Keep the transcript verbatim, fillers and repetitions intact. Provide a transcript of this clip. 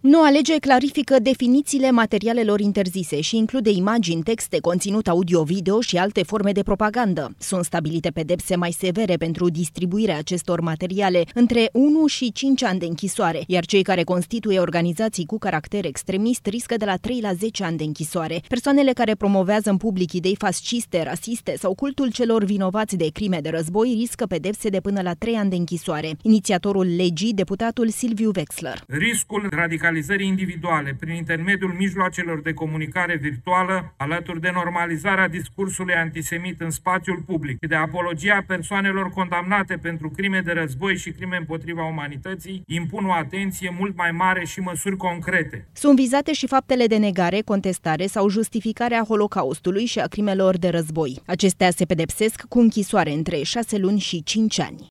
Noua lege clarifică definițiile materialelor interzise și include imagini, texte, conținut audio-video și alte forme de propagandă. Sunt stabilite pedepse mai severe pentru distribuirea acestor materiale, între unu și cinci ani de închisoare, iar cei care constituie organizații cu caracter extremist riscă de la trei la zece ani de închisoare. Persoanele care promovează în public idei fasciste, rasiste sau cultul celor vinovați de crime de război riscă pedepse de până la trei ani de închisoare. Inițiatorul legii, deputatul Silviu Wexler. Riscul radicalizării individuale prin intermediul mijloacelor de comunicare virtuală, alături de normalizarea discursului antisemit în spațiul public și de apologia persoanelor condamnate pentru crime de război și crime împotriva umanității, impun o atenție mult mai mare și măsuri concrete. Sunt vizate și faptele de negare, contestare sau justificare a Holocaustului și a crimelor de război. Acestea se pedepsesc cu închisoare între șase luni și cinci ani.